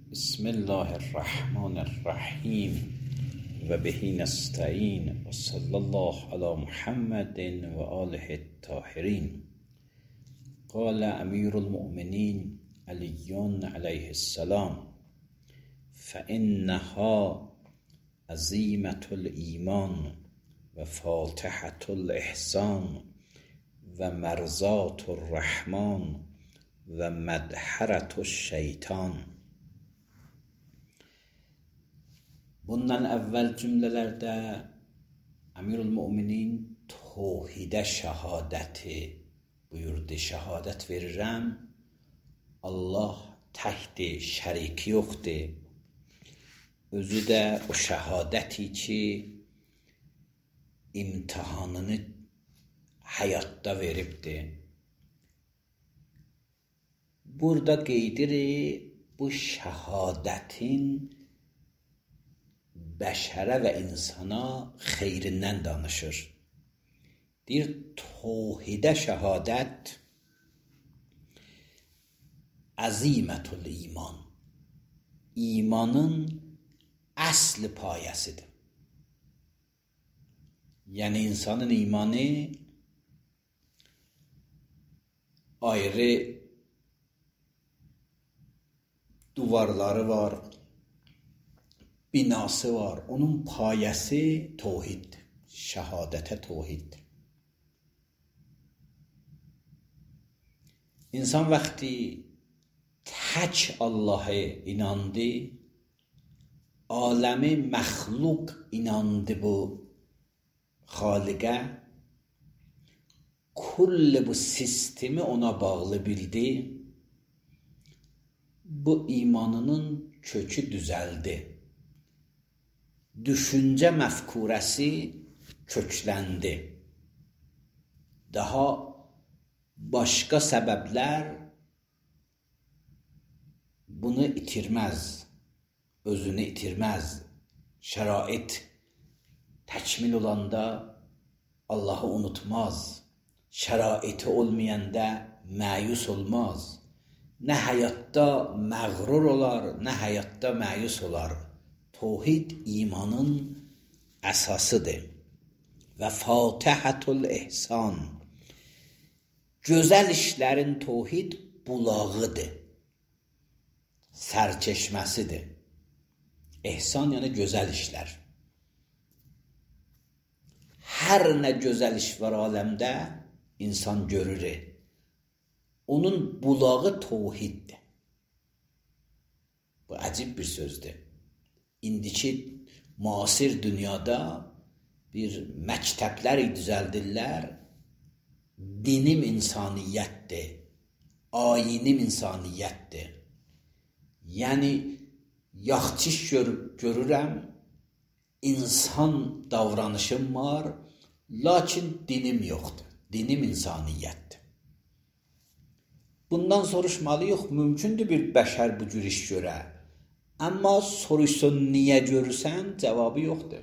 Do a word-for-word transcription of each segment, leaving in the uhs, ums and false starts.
بسم الله الرحمن الرحیم و به نستعین و صلی الله علی محمد و آله الطاهرین. قال امیر المؤمنین علی علیه السلام: فانها عزیمة الایمان و فاتحة الاحسان و مرضات الرحمن و مدحرة الشیطان. Bundan əvvəl cümlələrdə Əmirül-Möminin təvhidə şəhadəti buyurdu. Şəhadət verirəm, Allah təkdir, şəriki yoxdur. Özü də o şəhadəti ki, imtihanını həyatda veribdir. Burada qeydir bu şəhadətin bəşərə və insana xeyrindən danışır. Deyir, təvhidə şəhadət əzimətül iman, imanın əsl payəsidir. Yəni insanın imanı ayrı duvarları var, binası var. Onun payəsi təvhiddir. Şəhadətə təvhiddir. İnsan vaxtı tək Allah'a inandı, aləmi məxluq inandı bu xaliqə, kull bu sistemi ona bağlı bildi, bu imanının kökü düzəldi. Düşüncə məfkurəsi kökləndi. Daha başqa səbəblər bunu itirməz, özünü itirməz. Şərait təkmil olanda Allah'ı unutmaz. Şəraiti olmayanda məyus olmaz. Nə həyatda məğrur olar, nə həyatda məyus olar. Təvhid imanın əsasıdır. Və fatihətul ehsan, gözəl işlərin təvhid bulağıdır, sərçeşməsidir. Ehsan yəni gözəl işlər. Hər nə gözəl iş var aləmdə insan görür. Onun bulağı təvhiddir. Bu əcib bir sözdür. İndiki müasir dünyada bir məktəblər düzəldirlər. Dinim insaniyyətdir, ayinim insaniyyətdir. Yəni, yaxşı iş gör görürəm, insan davranışım var, lakin dinim yoxdur. Dinim insaniyyətdir. Bundan soruşmalı yox, mümkündür bir bəşər bu cür iş görə. Amma soruşsun niyə görürsən, cavabı yoxdur.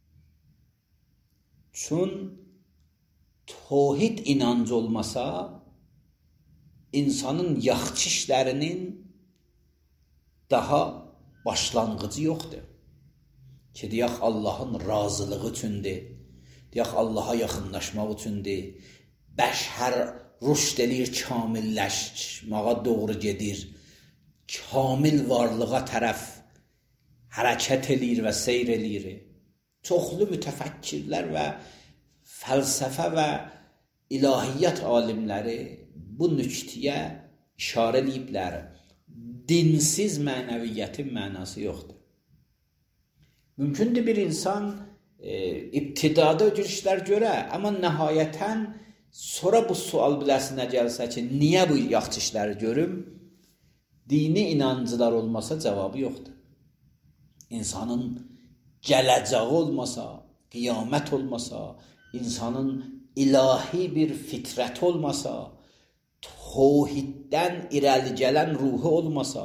Çün təvhid inancı olmasa, insanın yaxşı işlərinin daha başlanğıcı yoxdur. Ki, deyək Allahın razılığı üçündür, deyək Allaha yaxınlaşmaq üçündür, bəşər rüşd eləyir, kamilləşməyə doğru gedir, kamil varlığa tərəf hərəkət eləyir və seyr eləyir. Çoxlu mütəfəkkirlər və fəlsəfə və ilahiyyat alimləri bu nüktəyə işarə eləyiblər. Dinsiz mənəviyyətin mənası yoxdur. Mümkündür bir insan e, ibtidada öcür işlər görə, amma nəhayətən sonra bu sual biləsinə gəlsə ki, niyə bu yaxşı işləri görüm? Dini inancılar olmasa cavabı yoxdur. İnsanın gələcəyi olmasa, qiyamət olmasa, insanın ilahi bir fitrət olmasa, təvhiddən irəli gələn ruhu olmasa,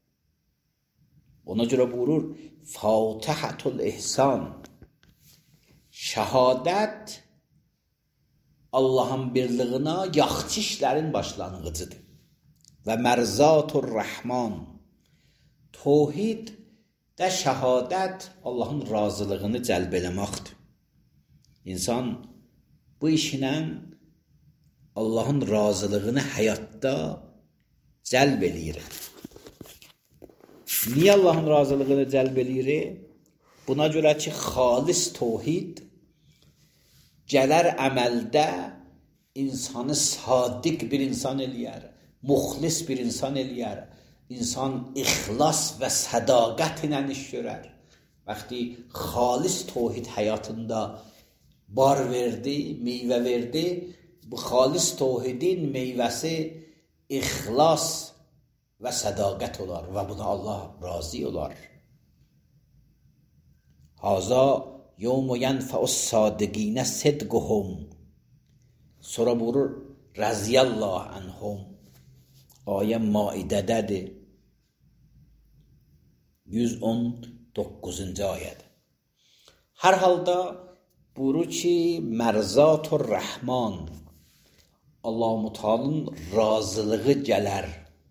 ona görə buyurur, fatihətul ehsan, şəhadət Allahın birliyinə yaxşı işlərin başlanğıcıdır. Və mərzatur rəhman, Tohid də şəhadət Allahın razılığını cəlb eləməkdir. İnsan bu işlə Allahın razılığını həyatda cəlb eləyir. Niyə Allahın razılığını cəlb eləyir? Buna görə ki, xalis tohid gələr əməldə insanı sadiq bir insan eləyər, muxlis bir insan eləyər. İnsan ixlas və sədaqət ilə iş görər. Vaxtı xalis tohid həyatında bar verdi, meyvə verdi, bu xalis tohidin meyvəsi ixlas və sədaqət olar və buna Allah razı olar. Haza yevm yenfa'us sadiqin sidquhum. Sonra buyurur radiyallahu anhum. Ayə Maidədədir. yüz on doqquzuncu ayədir. Hər halda buyurur ki, mərzatur rəhman, Allah-u Teala'nın razılığı gələr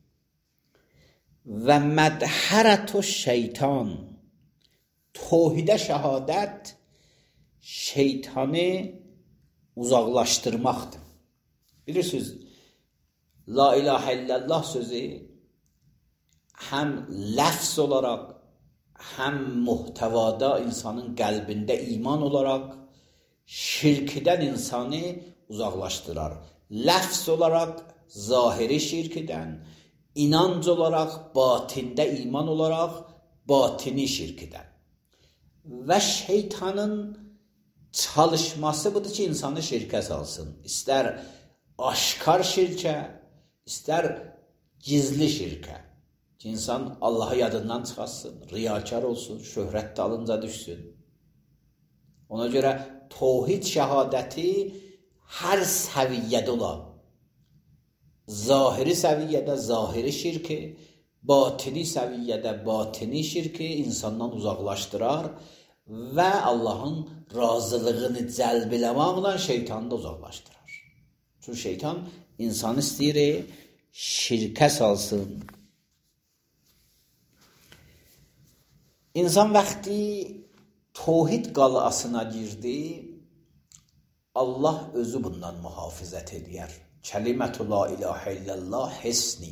və mədhərətu şeytan, tohidə şəhadət şeytanı uzaqlaşdırmaqdır. Bilirsiniz, La ilahe illallah sözü həm ləfz olaraq, həm muhtevada insanın qəlbində iman olaraq şirkdən insanı uzaqlaşdırar. Ləfz olaraq zahiri şirkdən, inanc olaraq batində iman olaraq batini şirkdən. Və şeytanın çalışması budur ki, insanı şirkə salsın. İstər aşkar şirkə, İstər gizli şirkə ki, insan Allahı yadından çıxarsın, riyakar olsun, şöhrət dalınca düşsün. Ona görə tohid şəhadəti hər səviyyədə olar. Zahiri səviyyədə zahiri şirki, batini səviyyədə batini şirki insandan uzaqlaşdırar və Allahın razılığını cəlb eləməklə şeytanı da uzaqlaşdırar. Çünki şeytan İnsan istəyir şirkə salsın. İnsan vaxtı tohid qalasına girdi, Allah özü bundan mühafizət edər. Kəlimətü la ilahə illallah hisni.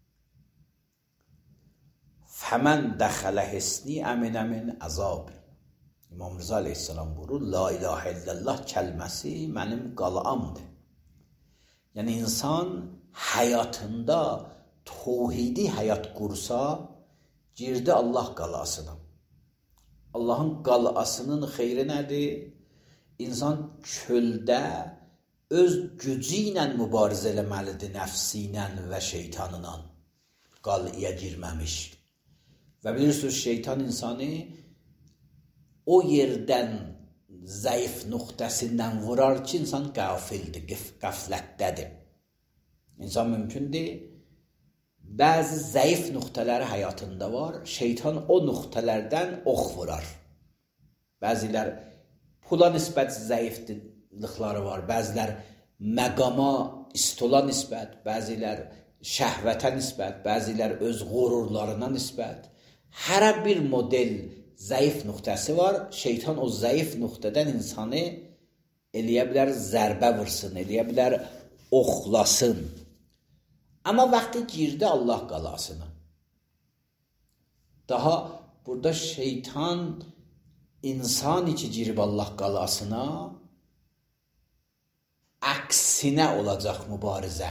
Fəmən dəxələ hisni əminə min əzabi. İmam Rıza aleyhisselam buyurur, la ilahə illallah kəlməsi mənim qalamdır. Yəni, insan həyatında tohidi həyat qursa, girdi Allah qalasına. Allahın qalasının xeyri nədir? İnsan çöldə öz gücü ilə mübarizə eləməlidir, nəfsi ilə və şeytanla. Qalaya girməmiş. Və bilirsiniz, şeytan insanı o yerdən zəif nöqtəsindən vurar ki, insan qafildir, qəflətdədir. İnsan mümkündür, bəzi zəif nöqtələri həyatında var, şeytan o nöqtələrdən ox vurar. Bəzilər pula nisbət zəiflikləri var, bəzilər məqama, istola nisbət, bəzilər şəhvətə nisbət, bəzilər öz qururlarına nisbət. Hərə bir model zəif nöqtəsi var, şeytan o zəif nöqtədən insanı eləyə bilər zərbə vursun, eləyə bilər oxlasın. Amma vaxtı girdi Allah qalasına. Daha burada şeytan insan içi girib Allah qalasına, əksinə olacaq mübarizə.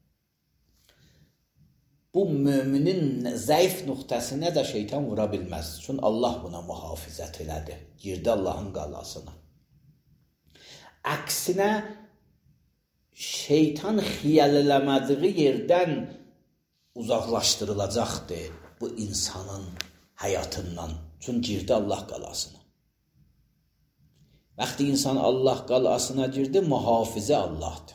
Bu müminin zəif nöqtəsinə də şeytan vura bilməz. Çünki Allah buna mühafizət elədi. Girdi Allahın qalasına. Əksinə şeytan xiyal eləmədiyi yerdən uzaqlaşdırılacaqdır bu insanın həyatından. Çünki girdi Allah qalasına. Vaxtı insan Allah qalasına girdi, mühafizə Allahdır.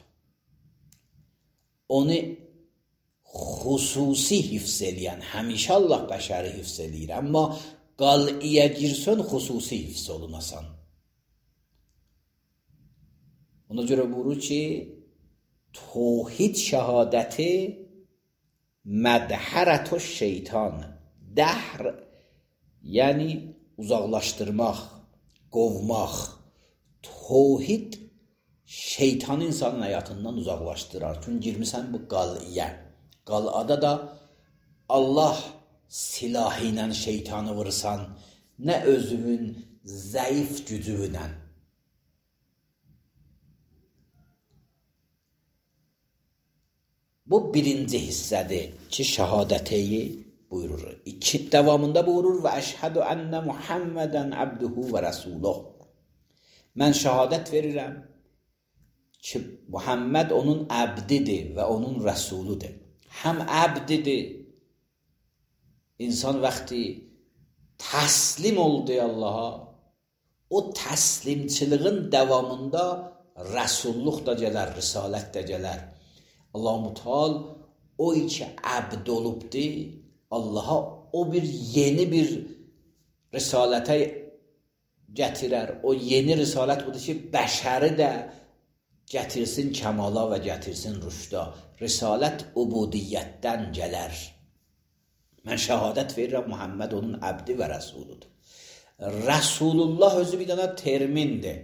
Onu xüsusi hifz eləyən, həmişə Allah bəşəri hifz eləyir. Amma qal'iyə girsən, xüsusi hifz olunasan. Ona görə buyurur ki, tohid şəhadəti mədhərətü şeytan, Dəhr yəni uzaqlaşdırmaq, qovmaq. Tohid şeytanı insanın həyatından uzaqlaşdırar. Çünki girmisən bu qal'iyə. Qal'ada da Allah silahı ilə şeytanı vursan, nə özünün zəif gücü ilə. Bu birinci hissədir ki, şəhadəteyi buyurur. İki davamında buyurur və əşhədü ənə Muhammədən abduhu və rəsuluh. Mən şəhadət verirəm ki, Muhammed onun əbdidir və onun rəsuludur. Həm əbdidir, insan vaxtı təslim oldu Allaha, o təslimçiliğin davamında rəsulluq da gələr, risalət də gələr. Allah-u Teala o ki əbd olubdur, Allaha o bir yeni bir risalətə gətirər. O yeni risalət budur ki, bəşəri də gətirsin kəmala və gətirsin rüşda. Risalət ubudiyyətdən gələr. Mən şəhadət verirəm, Muhammed onun əbdi və rəsuludur. Rəsulullah özü bir dənə termindir.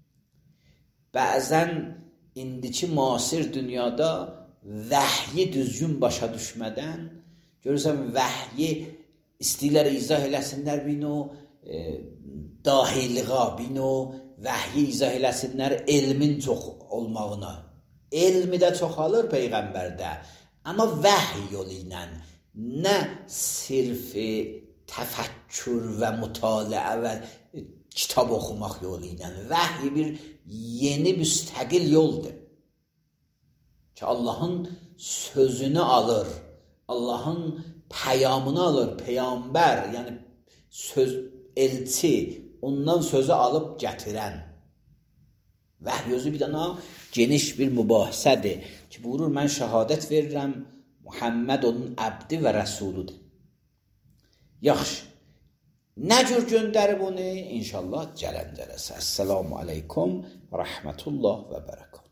Bəzən indiki müasir dünyada vəhyi düzgün başa düşmədən, görürsən vəhyi istəyirlər izah eləsinlər, bir növ e, dahiliğa, bir növ vəhyi izah eləsinlər elmin çox olmağına. Elmi də çoxalır Peyğəmbərdə, amma vəhy yolu ilə, nə sirfi təfəkkür və mütaliə və kitab oxumaq yolu ilə. Vəhy bir yeni müstəqil yoldur ki, Allahın sözünü alır, Allahın pəyamını alır, peyğəmbər, yəni söz, elçi, ondan sözü alıb gətirən. Vəhy özü bir dənə geniş bir mübahisədir ki, buyurur, mən şəhadət verirəm, Muhammed onun əbdi və rəsuludur. Yaxşı, nə cür göndərib onu? İnşallah gələn dərəsə. Əssəlamu aleykum və rəhmətullah və bərəkət.